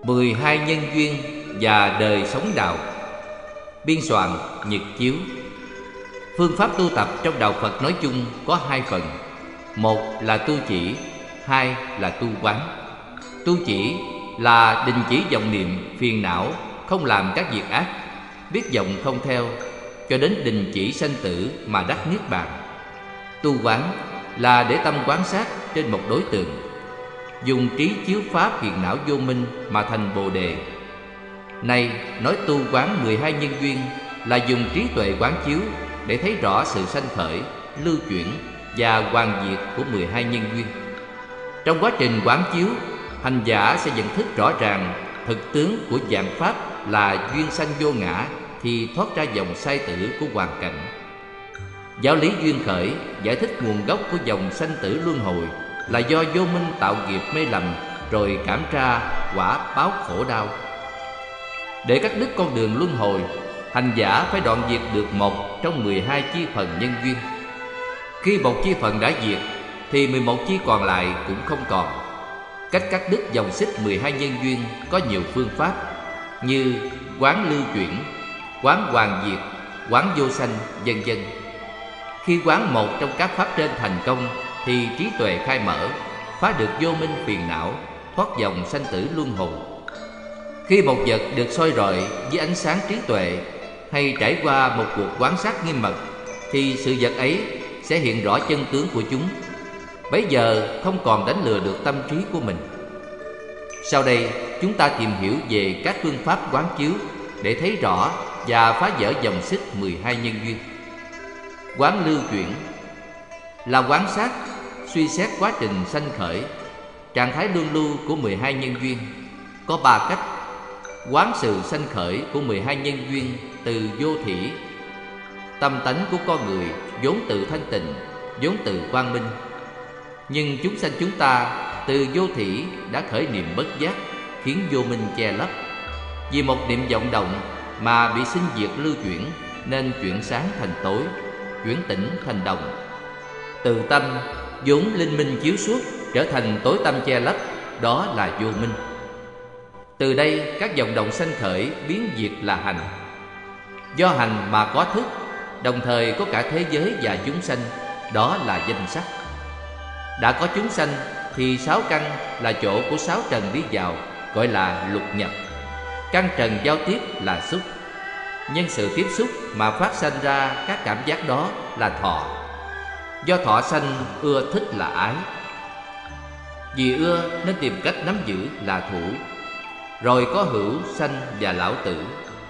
12 nhân duyên và đời sống đạo. Biên soạn Nhật Chiếu. Phương pháp tu tập trong đạo Phật nói chung có hai phần. Một là tu chỉ, hai là tu quán. Tu chỉ là đình chỉ vọng niệm phiền não, không làm các việc ác, biết vọng không theo, cho đến đình chỉ sanh tử mà đắc niết bàn. Tu quán là để tâm quán sát trên một đối tượng, dùng trí chiếu phá phiền não vô minh mà thành Bồ đề. Nay nói tu quán 12 nhân duyên là dùng trí tuệ quán chiếu để thấy rõ sự sanh khởi, lưu chuyển và hoàn diệt của 12 nhân duyên. Trong quá trình quán chiếu, hành giả sẽ nhận thức rõ ràng thực tướng của vạn pháp là duyên sanh vô ngã, thì thoát ra dòng sai tử của hoàn cảnh. Giáo lý duyên khởi giải thích nguồn gốc của dòng sanh tử luân hồi là do vô minh tạo nghiệp mê lầm, rồi cảm ra quả báo khổ đau. Để cắt đứt con đường luân hồi, hành giả phải đoạn diệt được một trong 12 chi phần nhân duyên. Khi một chi phần đã diệt thì 11 chi còn lại cũng không còn. Cách cắt đứt dòng xích 12 nhân duyên có nhiều phương pháp, như quán lưu chuyển, quán hoàn diệt, quán vô sanh, vân vân. Khi quán một trong các pháp trên thành công thì trí tuệ khai mở, phá được vô minh phiền não, thoát dòng sanh tử luân hồi. Khi một vật được soi rọi với ánh sáng trí tuệ, hay trải qua một cuộc quán sát nghiêm mật, thì sự vật ấy sẽ hiện rõ chân tướng của chúng. Bấy giờ không còn đánh lừa được tâm trí của mình. Sau đây chúng ta tìm hiểu về các phương pháp quán chiếu để thấy rõ và phá vỡ dòng xích 12 nhân duyên. Quán lưu chuyển là quán sát, suy xét quá trình sanh khởi, trạng thái luân lưu của 12 nhân duyên. Có 3 cách. Quán sự sanh khởi của 12 nhân duyên từ vô thỉ. Tâm tánh của con người vốn tự thanh tịnh, vốn tự quang minh, nhưng chúng sanh chúng ta từ vô thỉ đã khởi niệm bất giác, khiến vô minh che lấp. Vì một niệm vọng động mà bị sinh diệt lưu chuyển, nên chuyển sáng thành tối, chuyển tĩnh thành đồng. Từ tâm vốn linh minh chiếu suốt trở thành tối tâm che lấp, đó là vô minh. Từ đây các vọng động sanh khởi biến diệt là hành. Do hành mà có thức, đồng thời có cả thế giới và chúng sanh, đó là danh sắc. Đã có chúng sanh thì 6 căn là chỗ của 6 trần đi vào, gọi là lục nhập. Căn trần giao tiếp là xúc. Nhân sự tiếp xúc mà phát sanh ra các cảm giác đó là thọ. Do thọ sanh ưa thích là ái. Vì ưa nên tìm cách nắm giữ là thủ. Rồi có hữu, sanh và lão tử.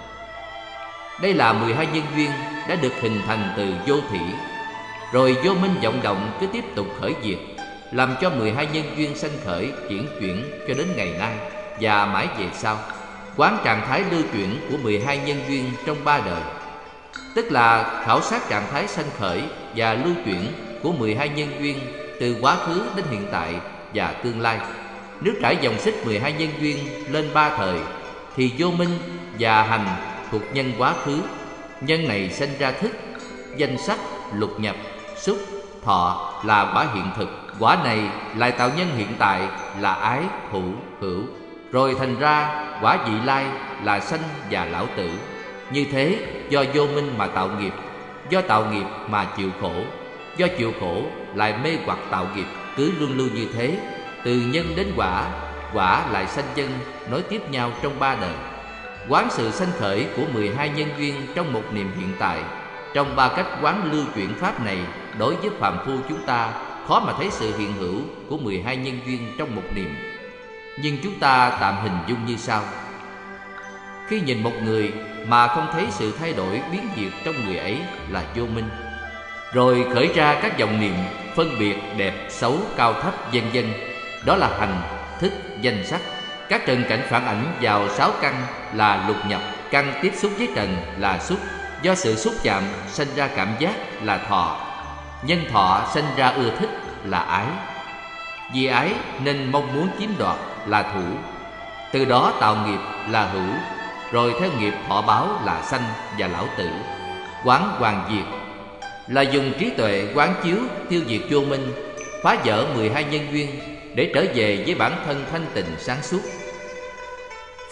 Đây là 12 nhân duyên đã được hình thành từ vô thỉ. Rồi vô minh vọng động cứ tiếp tục khởi diệt, làm cho 12 nhân duyên sanh khởi chuyển chuyển cho đến ngày nay và mãi về sau. Quán trạng thái lưu chuyển của 12 nhân duyên trong 3 đời, tức là khảo sát trạng thái sanh khởi và lưu chuyển của 12 nhân duyên từ quá khứ đến hiện tại và tương lai. Nếu trải dòng xích 12 nhân duyên lên 3 thời, thì vô minh và hành thuộc nhân quá khứ. Nhân này sinh ra thức, danh sắc, lục nhập, xúc, thọ là quả hiện thực. Quả này lại tạo nhân hiện tại là ái, thủ, hữu. Rồi thành ra quả vị lai là sanh và lão tử. Như thế do vô minh mà tạo nghiệp, do tạo nghiệp mà chịu khổ, do chịu khổ lại mê hoặc tạo nghiệp. Cứ luân lưu như thế, từ nhân đến quả, quả lại sanh nhân, nối tiếp nhau trong 3 đời. Quán sự sanh khởi của 12 nhân duyên trong một niệm hiện tại. Trong 3 cách quán lưu chuyển pháp này, đối với phàm phu chúng ta khó mà thấy sự hiện hữu của 12 nhân duyên trong một niệm. Nhưng chúng ta tạm hình dung như sau. Khi nhìn một người mà không thấy sự thay đổi biến diệt trong người ấy là vô minh, rồi khởi ra các dòng niệm phân biệt đẹp, xấu, cao thấp, vân vân, đó là hành, thức, danh sắc. Các trần cảnh phản ảnh vào 6 căn là lục nhập. Căn tiếp xúc với trần là xúc. Do sự xúc chạm sinh ra cảm giác là thọ. Nhân thọ sinh ra ưa thích là ái. Vì ái nên mong muốn chiếm đoạt là thủ. Từ đó tạo nghiệp là hữu. Rồi theo nghiệp thọ báo là sanh và lão tử. Quán hoàn diệt là dùng trí tuệ quán chiếu tiêu diệt vô minh, phá vỡ 12 nhân duyên để trở về với bản thân thanh tịnh sáng suốt.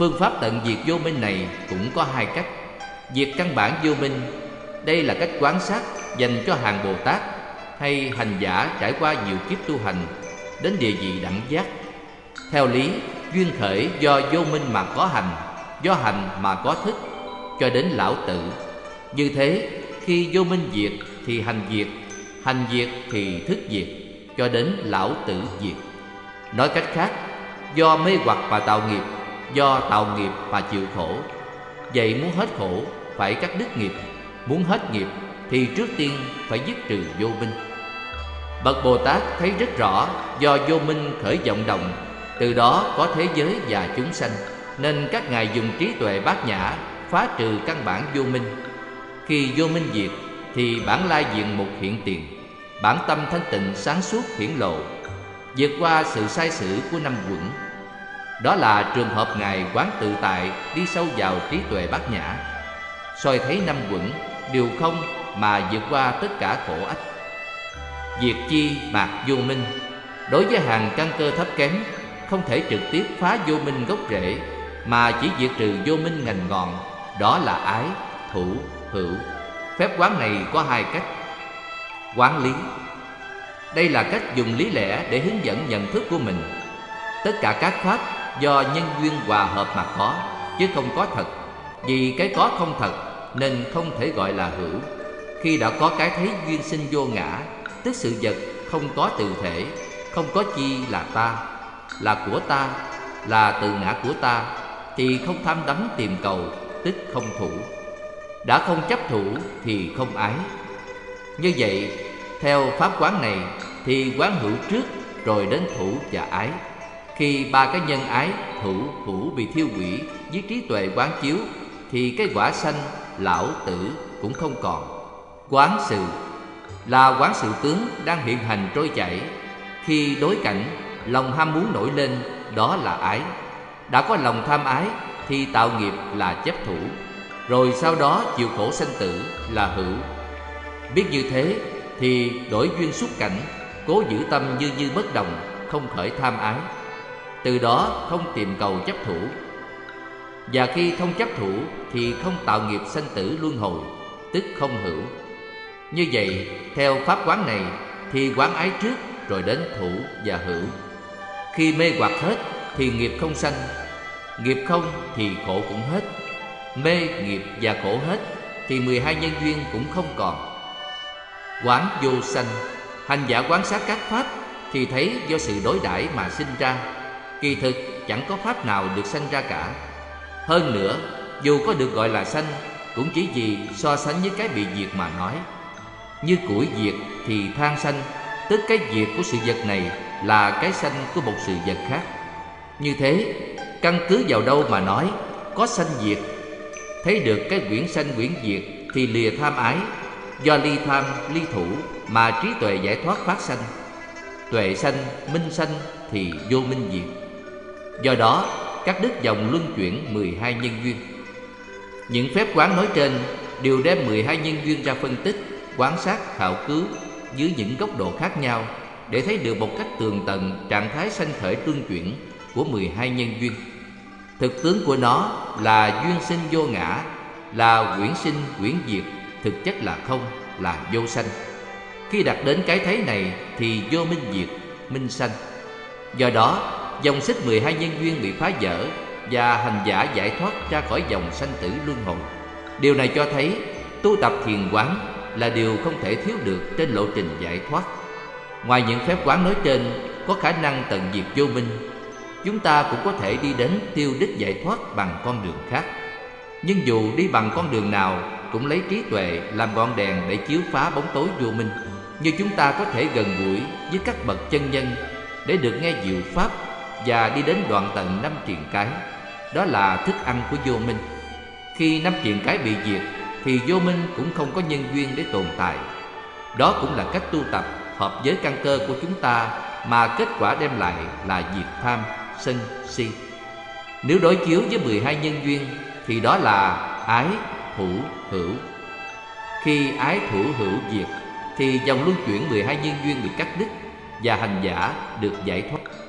Phương pháp tận diệt vô minh này cũng có hai cách. Diệt căn bản vô minh, đây là cách quán sát dành cho hàng Bồ Tát hay hành giả trải qua nhiều kiếp tu hành đến địa vị đẳng giác. Theo lý, duyên khởi do vô minh mà có hành, do hành mà có thức, cho đến lão tử. Như thế, khi vô minh diệt thì hành diệt thì thức diệt, cho đến lão tử diệt. Nói cách khác, do mê hoặc mà tạo nghiệp, do tạo nghiệp mà chịu khổ. Vậy muốn hết khổ phải cắt đứt nghiệp, muốn hết nghiệp thì trước tiên phải dứt trừ vô minh. Bậc Bồ Tát thấy rất rõ do vô minh khởi vọng động, từ đó có thế giới và chúng sanh, nên các ngài dùng trí tuệ bát nhã phá trừ căn bản vô minh. Khi vô minh diệt thì bản lai diện mục hiện tiền, bản tâm thanh tịnh sáng suốt hiển lộ, vượt qua sự sai sử của năm quẩn. Đó là trường hợp ngài quán tự tại đi sâu vào trí tuệ bát nhã, soi thấy năm quẩn đều không mà vượt qua tất cả khổ ách. Diệt chi mạt vô minh, đối với hàng căn cơ thấp kém, không thể trực tiếp phá vô minh gốc rễ, mà chỉ diệt trừ vô minh ngành ngọn, đó là ái, thủ, hữu. Phép quán này có hai cách. Quán lý, đây là cách dùng lý lẽ để hướng dẫn nhận thức của mình. Tất cả các pháp do nhân duyên hòa hợp mà có, chứ không có thật. Vì cái có không thật nên không thể gọi là hữu. Khi đã có cái thấy duyên sinh vô ngã, tức sự vật không có tự thể, không có chi là ta, là của ta, là tự ngã của ta, thì không tham đắm tìm cầu, tức không thủ. Đã không chấp thủ thì không ái. Như vậy, theo pháp quán này thì quán hữu trước rồi đến thủ và ái. Khi ba cái nhân ái, thủ, hữu bị thiêu hủy với trí tuệ quán chiếu, thì cái quả sanh, lão tử cũng không còn. Quán sự là quán sự tướng đang hiện hành trôi chảy. Khi đối cảnh, lòng ham muốn nổi lên, đó là ái. Đã có lòng tham ái thì tạo nghiệp là chấp thủ, rồi sau đó chịu khổ sanh tử là hữu. Biết như thế thì đổi duyên xúc cảnh, cố giữ tâm như bất động, không khởi tham ái. Từ đó không tìm cầu chấp thủ. Và khi không chấp thủ thì không tạo nghiệp sanh tử luân hồi, tức không hữu. Như vậy, theo pháp quán này thì quán ái trước rồi đến thủ và hữu. Khi mê hoặc hết thì nghiệp không sanh, nghiệp không thì khổ cũng hết. Mê, nghiệp và khổ hết thì 12 nhân duyên cũng không còn. Quán vô sanh, hành giả quán sát các pháp thì thấy do sự đối đãi mà sinh ra. Kỳ thực chẳng có pháp nào được sanh ra cả. Hơn nữa, dù có được gọi là sanh, cũng chỉ vì so sánh với cái bị diệt mà nói. Như củi diệt thì than sanh, tức cái diệt của sự vật này là cái sanh của một sự vật khác. Như thế, căn cứ vào đâu mà nói có sanh diệt? Thấy được cái quyển sanh quyển diệt thì lìa tham ái. Do ly tham, ly thủ mà trí tuệ giải thoát phát sanh. Tuệ sanh, minh sanh thì vô minh diệt. Do đó, cắt đứt dòng luân chuyển 12 nhân duyên. Những phép quán nói trên đều đem 12 nhân duyên ra phân tích, quan sát, khảo cứu dưới những góc độ khác nhau để thấy được một cách tường tận trạng thái sanh khởi luân chuyển của 12 nhân duyên. Thực tướng của nó là duyên sinh vô ngã, là quyển sinh quyển diệt, thực chất là không, là vô sanh. Khi đạt đến cái thấy này thì vô minh diệt, minh sanh. Do đó, dòng xích 12 nhân duyên bị phá vỡ và hành giả giải thoát ra khỏi dòng sanh tử luân hồi. Điều này cho thấy tu tập thiền quán là điều không thể thiếu được trên lộ trình giải thoát. Ngoài những phép quán nói trên có khả năng tận diệt vô minh, chúng ta cũng có thể đi đến tiêu đích giải thoát bằng con đường khác. Nhưng dù đi bằng con đường nào cũng lấy trí tuệ làm ngọn đèn để chiếu phá bóng tối vô minh. Như chúng ta có thể gần gũi với các bậc chân nhân để được nghe diệu pháp và đi đến đoạn tận năm triền cái. Đó là thức ăn của vô minh. Khi năm triền cái bị diệt thì vô minh cũng không có nhân duyên để tồn tại. Đó cũng là cách tu tập hợp với căn cơ của chúng ta mà kết quả đem lại là diệt tham, sân, si. Nếu đối chiếu với 12 nhân duyên thì đó là ái, thủ, hữu. Khi ái, thủ, hữu diệt thì dòng luân chuyển 12 nhân duyên bị cắt đứt và hành giả được giải thoát.